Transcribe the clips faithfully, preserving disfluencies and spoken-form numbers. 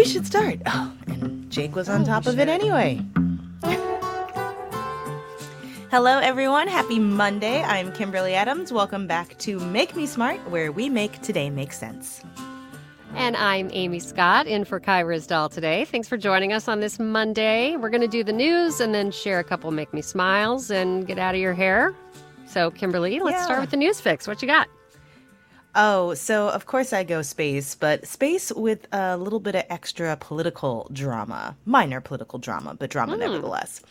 should start. Oh, and Jake was on oh, top of it anyway. Hello, everyone. Happy Monday. I'm Kimberly Adams. Welcome back to Make Me Smart, where we make today make sense. And I'm Amy Scott, in for Kai Rizdal today. Thanks for joining us on this Monday. We're going to do the news and then share a couple Make Me Smiles and get out of your hair. So, Kimberly, let's yeah. start with the news fix. What you got? Oh, so of course I go space, but space with a little bit of extra political drama. Minor political drama, but drama mm. nevertheless.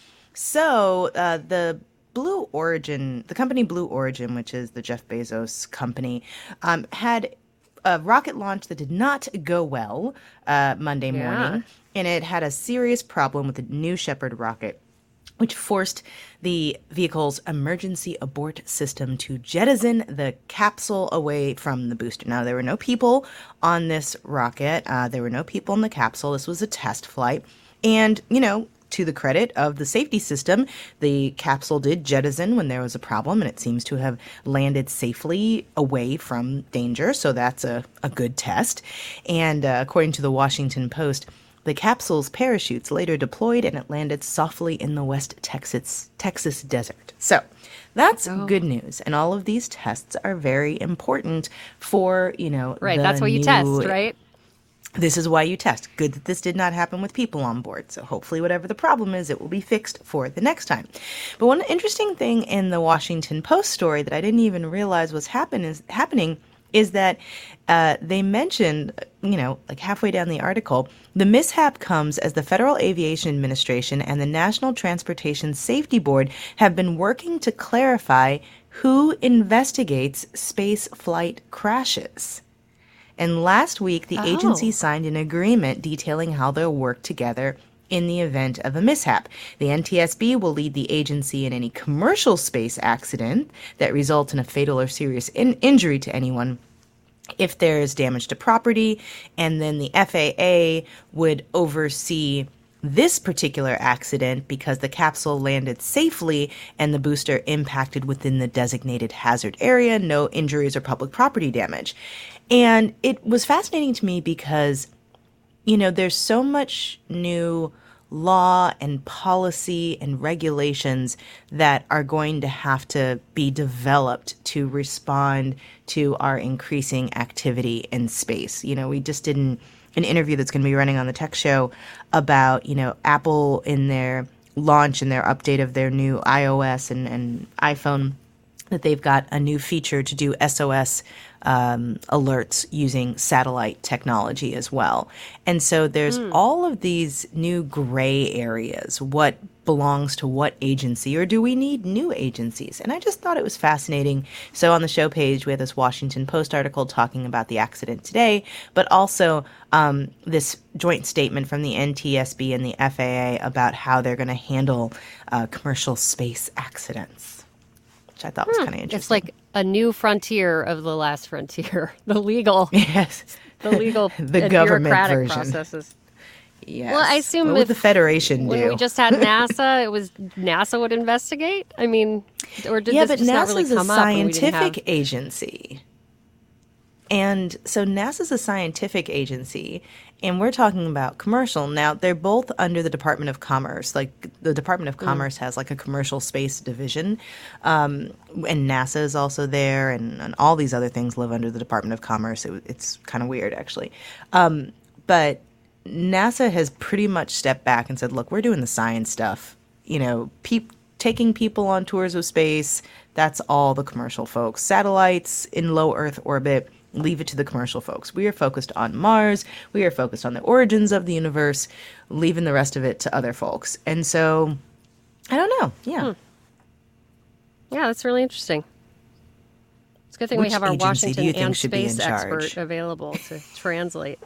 So uh, the Blue Origin, the company Blue Origin, which is the Jeff Bezos company, um, had a rocket launch that did not go well uh, Monday morning, yeah. and it had a serious problem with the New Shepard rocket, which forced the vehicle's emergency abort system to jettison the capsule away from the booster. Now, there were no people on this rocket. Uh, there were no people in the capsule. This was a test flight. And, you know, to the credit of the safety system, the capsule did jettison when there was a problem, and it seems to have landed safely away from danger. So that's a, a good test. And uh, according to the Washington Post, the capsule's parachutes later deployed, and it landed softly in the West Texas Texas desert. So that's oh. good news. And all of these tests are very important for, you know, right. That's why you test, right? This is why you test. Good that this did not happen with people on board. So hopefully whatever the problem is, it will be fixed for the next time. But one interesting thing in the Washington Post story that I didn't even realize was happen is, happening is that uh, they mentioned, you know, like halfway down the article, the mishap comes as the Federal Aviation Administration and the National Transportation Safety Board have been working to clarify who investigates space flight crashes. And last week, the oh. agency signed an agreement detailing how they'll work together in the event of a mishap. The N T S B will lead the agency in any commercial space accident that results in a fatal or serious in- injury to anyone if there is damage to property. And then the F A A would oversee this particular accident because the capsule landed safely and the booster impacted within the designated hazard area, no injuries or public property damage. And it was fascinating to me because, you know, there's so much new law and policy and regulations that are going to have to be developed to respond to our increasing activity in space. You know, we just did an, an interview that's going to be running on the Tech Show about, you know, Apple in their launch and their update of their new iOS and, and iPhone, that they've got a new feature to do S O S um, alerts using satellite technology as well. And so there's mm. all of these new gray areas. What belongs to what agency, or do we need new agencies? And I just thought it was fascinating. So on the show page, we have this Washington Post article talking about the accident today, but also um, this joint statement from the N T S B and the F A A about how they're going to handle uh, commercial space accidents, which I thought was hmm. kind of interesting. It's like a new frontier of the last frontier, the legal, yes, the legal, the and government bureaucratic version. Processes. Yes. Well, I assume what would if, the Federation when do? we just had NASA, it was NASA would investigate. I mean, or did yeah, this but just NASA's not really come a up? scientific have... agency, and so NASA's a scientific agency, and we're talking about commercial. Now, they're both under the Department of Commerce. Like, the Department of Commerce mm. has, like, a commercial space division, um, and NASA is also there, and, and all these other things live under the Department of Commerce. It, it's kind of weird, actually. Um, but NASA has pretty much stepped back and said, look, we're doing the science stuff. You know, pe- taking people on tours of space, that's all the commercial folks. Satellites in low Earth orbit, leave it to the commercial folks. We are focused on Mars. We are focused on the origins of the universe, leaving the rest of it to other folks. And so, I don't know. Yeah. Hmm. Yeah, that's really interesting. It's a good thing Which we have our Washington and space expert available to translate.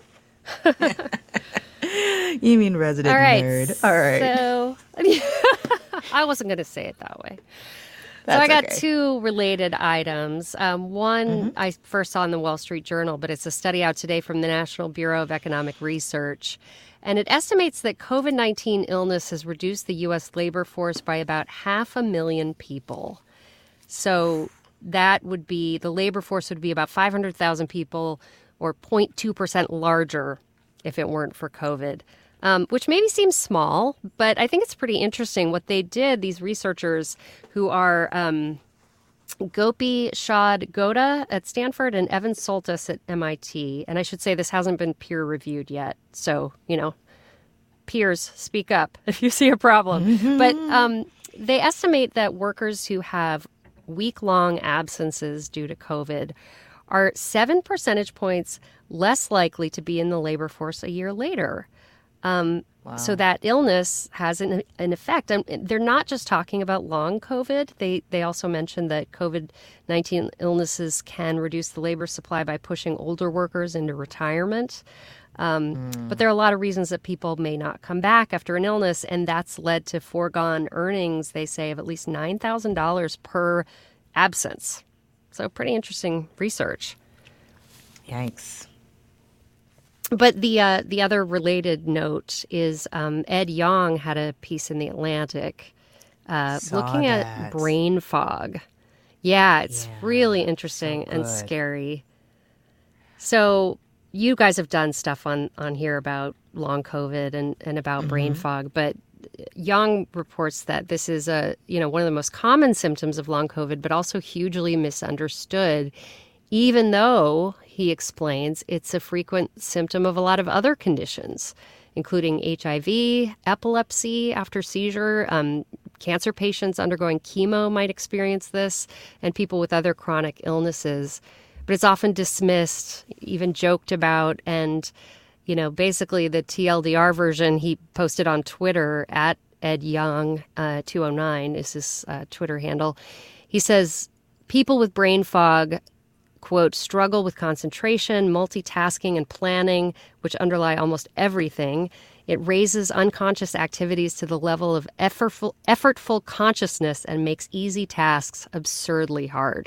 You mean resident All right, nerd. All right. So, I wasn't going to say it that way. That's so I got okay. two related items. Um, one mm-hmm. I first saw in the Wall Street Journal, but it's a study out today from the National Bureau of Economic Research. And it estimates that COVID nineteen illness has reduced the U S labor force by about half a million people. So that would be, the labor force would be about five hundred thousand people, or zero point two percent larger if it weren't for COVID, um, which maybe seems small, but I think it's pretty interesting what they did. These researchers who are um, Gopi Shad Goda at Stanford and Evan Soltis at M I T. And I should say this hasn't been peer reviewed yet. So, you know, peers, speak up if you see a problem. Mm-hmm. But um, they estimate that workers who have week-long absences due to COVID are seven percentage points less likely to be in the labor force a year later. Um, wow. So that illness has an, an effect. And they're not just talking about long COVID. They they also mentioned that COVID nineteen illnesses can reduce the labor supply by pushing older workers into retirement. Um, mm. But there are a lot of reasons that people may not come back after an illness, and that's led to foregone earnings, they say, of at least nine thousand dollars per absence. So pretty interesting research. Yikes. But the uh, the other related note is um, Ed Yong had a piece in The Atlantic uh, looking that. at brain fog. Yeah, it's yeah, really interesting so and scary. So you guys have done stuff on, on here about long COVID and, and about mm-hmm. brain fog, but Young reports that this is a you know one of the most common symptoms of long COVID, but also hugely misunderstood, even though, he explains, it's a frequent symptom of a lot of other conditions, including H I V, epilepsy after seizure, um, cancer patients undergoing chemo might experience this, and people with other chronic illnesses. But it's often dismissed, even joked about, and you know, basically the T L D R version he posted on Twitter at Ed Young uh, two oh nine is his uh, Twitter handle. He says people with brain fog, quote, struggle with concentration, multitasking, and planning, which underlie almost everything. It raises unconscious activities to the level of effortful, effortful consciousness and makes easy tasks absurdly hard.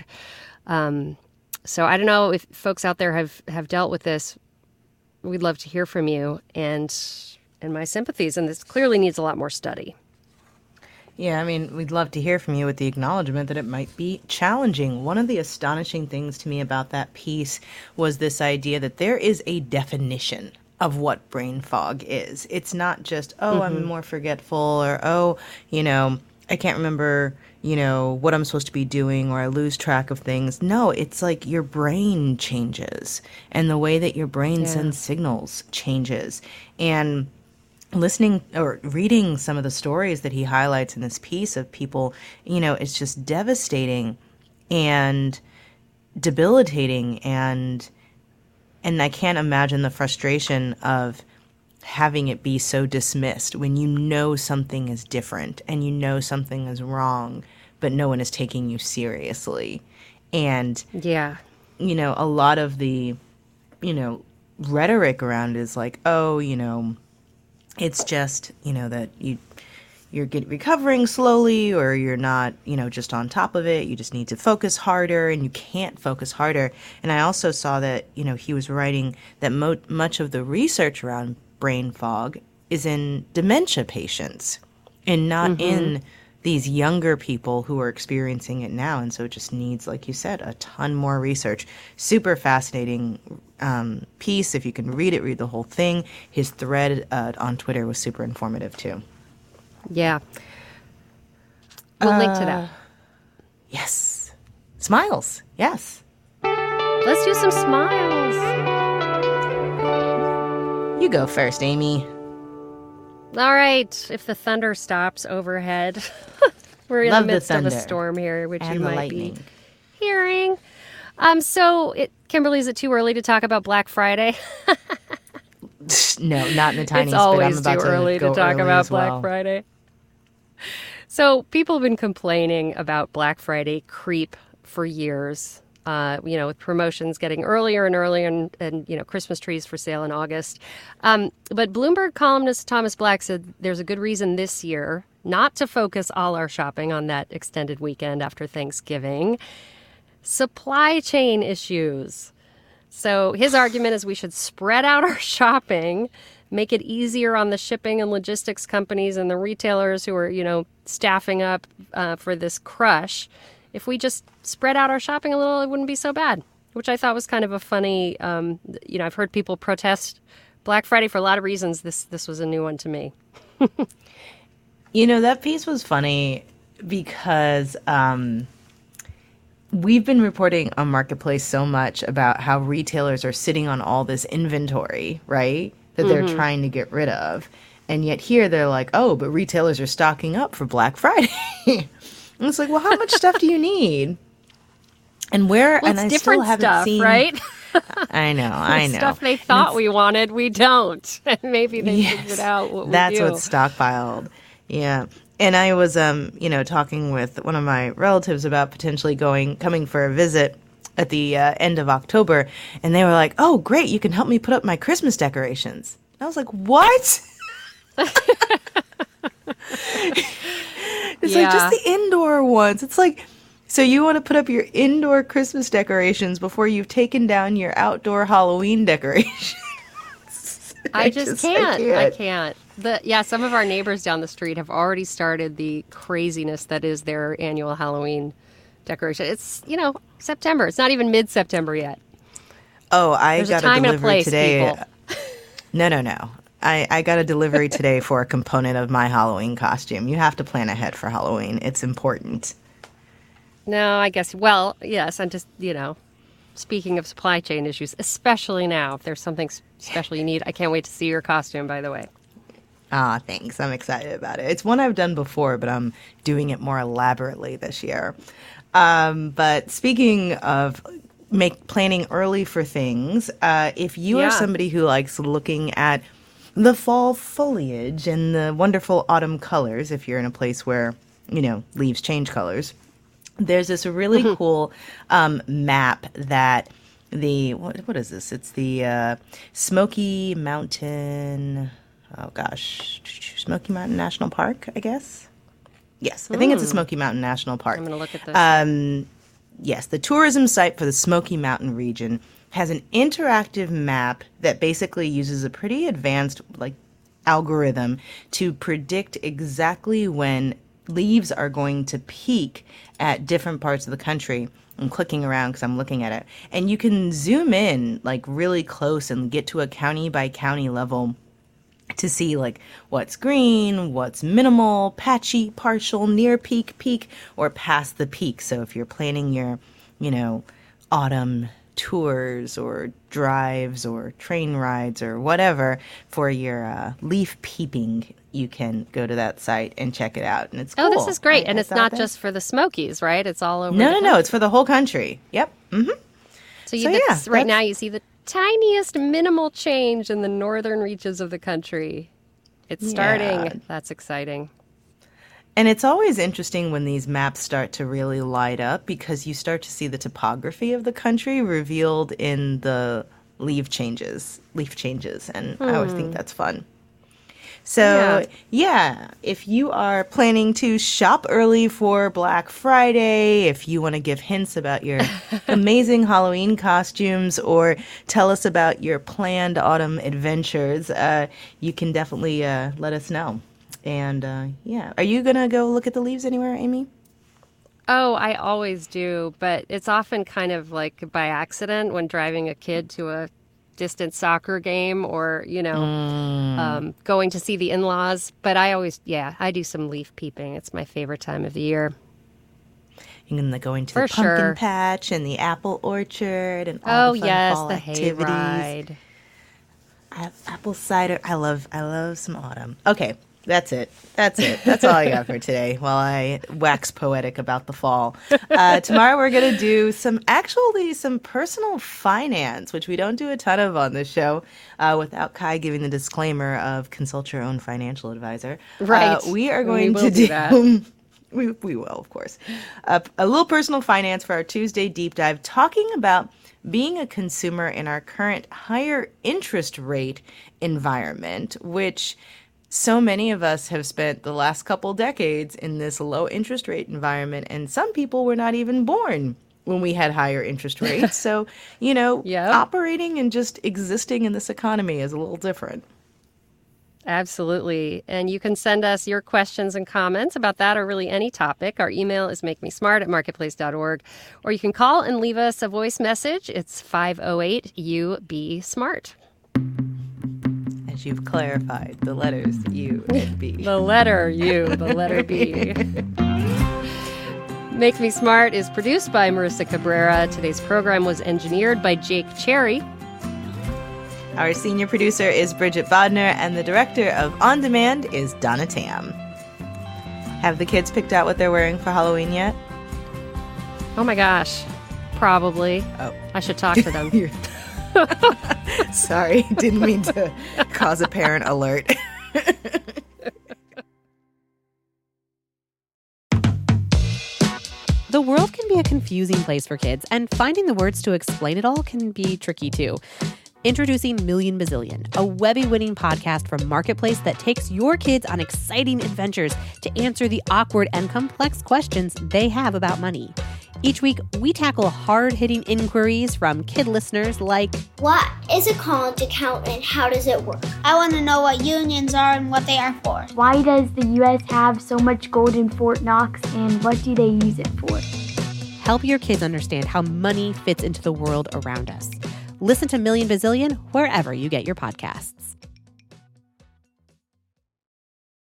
Um, so I don't know if folks out there have, have dealt with this. We'd love to hear from you and and my sympathies. And this clearly needs a lot more study. Yeah, I mean, we'd love to hear from you with the acknowledgement that it might be challenging. One of the astonishing things to me about that piece was this idea that there is a definition of what brain fog is. It's not just, oh, mm-hmm. I'm more forgetful, or, oh, you know, I can't remember, you know, what I'm supposed to be doing, or I lose track of things. No, it's like your brain changes, and the way that your brain yeah. sends signals changes. And listening or reading some of the stories that he highlights in this piece of people, you know, it's just devastating and debilitating, and and I can't imagine the frustration of having it be so dismissed when you know something is different and you know something is wrong, but no one is taking you seriously. And yeah, you know, a lot of the, you know, rhetoric around is like, oh, you know, it's just, you know, that you, you're get, recovering slowly, or you're not, you know, just on top of it. You just need to focus harder, and you can't focus harder. And I also saw that, you know, he was writing that mo- much of the research around brain fog is in dementia patients and not mm-hmm. in these younger people who are experiencing it now. And so it just needs, like you said, a ton more research. Super fascinating um, piece. If you can read it, read the whole thing. His thread uh, on Twitter was super informative too. Yeah. We'll uh, link to that. Yes. Smiles. Yes. Let's do some smiles. You go first, Amy. All right. If the thunder stops overhead, we're in Love the midst the of a storm here, which and you the might lightning. be hearing. Um, so, it, Kimberly, is it too early to talk about Black Friday? No, not in the tiniest It's always bit. I'm about too early to, go to talk early about as Black well. Friday. So people have been complaining about Black Friday creep for years. Uh, you know, with promotions getting earlier and earlier, and, and you know, Christmas trees for sale in August. Um, but Bloomberg columnist Thomas Black said there's a good reason this year not to focus all our shopping on that extended weekend after Thanksgiving. Supply chain issues. So his argument is we should spread out our shopping, make it easier on the shipping and logistics companies and the retailers who are, you know, staffing up uh, for this crush. If we just spread out our shopping a little, it wouldn't be so bad, which I thought was kind of a funny, um, you know, I've heard people protest Black Friday, for a lot of reasons, this this was a new one to me. You know, that piece was funny because um, we've been reporting on Marketplace so much about how retailers are sitting on all this inventory, right, that they're mm-hmm. trying to get rid of. And yet here they're like, oh, but retailers are stocking up for Black Friday. And it's like, well, how much stuff do you need? And where? Well, and it's I different still haven't stuff, seen, right? I know, I know. Stuff they thought we wanted, we don't. And maybe they yes, figured out what we that's do. what's stockpiled. Yeah. And I was, um, you know, talking with one of my relatives about potentially going, coming for a visit at the uh, end of October. And they were like, oh, great, you can help me put up my Christmas decorations. And I was like, what? It's yeah. like just the indoor ones. It's like, so you want to put up your indoor Christmas decorations before you've taken down your outdoor Halloween decorations. I, I just, just can't. I can't. I can't. The, yeah, some of our neighbors down the street have already started the craziness that is their annual Halloween decoration. It's, you know, September. It's not even mid-September yet. Oh, I There's got a, time a delivery and a place, today. People. No, no, no. I, I got a delivery today for a component of my Halloween costume. You have to plan ahead for Halloween. It's important. No, I guess, well, yes, I'm just, you know, speaking of supply chain issues, especially now, if there's something special you need, I can't wait to see your costume, by the way. Ah, thanks. I'm excited about it. It's one I've done before, but I'm doing it more elaborately this year. Um, but speaking of make planning early for things, uh, if you yeah. are somebody who likes looking at the fall foliage and the wonderful autumn colors, if you're in a place where, you know, leaves change colors, there's this really mm-hmm. cool um, map that the, what, what is this? It's the uh, Smoky Mountain, oh gosh, Smoky Mountain National Park, I guess? Yes, I think mm. it's the Smoky Mountain National Park. I'm going to look at this. Um, yes, the tourism site for the Smoky Mountain region has an interactive map that basically uses a pretty advanced like algorithm to predict exactly when leaves are going to peak at different parts of the country. I'm clicking around because I'm looking at it. And you can zoom in like really close and get to a county by county level to see like what's green, what's minimal, patchy, partial, near peak, peak, or past the peak. So if you're planning your, you know, autumn tours or drives or train rides or whatever for your uh, leaf peeping, you can go to that site and check it out. And it's cool. Oh, this is great. I, and I it's not that. just for the Smokies, right? It's all over No, the no, country. no. It's for the whole country. Yep. Mm-hmm. So, you so get yeah, this, right now you see the tiniest minimal change in the northern reaches of the country. It's starting. Yeah. That's exciting. And it's always interesting when these maps start to really light up because you start to see the topography of the country revealed in the leaf changes, leaf changes. And hmm. I always think that's fun. So, yeah. yeah, if you are planning to shop early for Black Friday, if you want to give hints about your amazing Halloween costumes or tell us about your planned autumn adventures, uh, you can definitely uh, let us know. And, uh, yeah. Are you going to go look at the leaves anywhere, Amy? Oh, I always do. But it's often kind of like by accident when driving a kid to a distant soccer game or, you know, mm. um, going to see the in-laws. But I always, yeah, I do some leaf peeping. It's my favorite time of the year. You're going to go into For the pumpkin sure. patch and the apple orchard and all oh, the fun yes, fall the activities. hayride. Apple cider. I love, I love some autumn. Okay. That's it. That's it. That's all I got for today while I wax poetic about the fall. Uh, tomorrow we're going to do some, actually some personal finance, which we don't do a ton of on this show uh, without Kai giving the disclaimer of consult your own financial advisor. Right. Uh, we are going we to do, do that. we, we will, of course. Uh, a little personal finance for our Tuesday deep dive, talking about being a consumer in our current higher interest rate environment, which so many of us have spent the last couple decades in this low interest rate environment, and some people were not even born when we had higher interest rates. So, you know, yep. operating and just existing in this economy is a little different. Absolutely. And you can send us your questions and comments about that or really any topic. Our email is makemesmart at marketplace dot org. Or you can call and leave us a voice message. It's five oh eight U B SMART. as you've clarified the letters U and B. The letter U, the letter B. Make Me Smart is produced by Marissa Cabrera. Today's program was engineered by Jake Cherry. Our senior producer is Bridget Bodner, and the director of On Demand is Donna Tam. Have the kids picked out what they're wearing for Halloween yet? Oh my gosh. Probably. Oh. I should talk to them. Sorry, didn't mean to cause a parent alert. The world can be a confusing place for kids, and finding the words to explain it all can be tricky too. Introducing Million Bazillion, a Webby-winning podcast from Marketplace that takes your kids on exciting adventures to answer the awkward and complex questions they have about money. Each week, we tackle hard-hitting inquiries from kid listeners like, what is a college account and how does it work? I want to know what unions are and what they are for. Why does the U S have so much gold in Fort Knox, and what do they use it for? Help your kids understand how money fits into the world around us. Listen to Million Bazillion wherever you get your podcasts.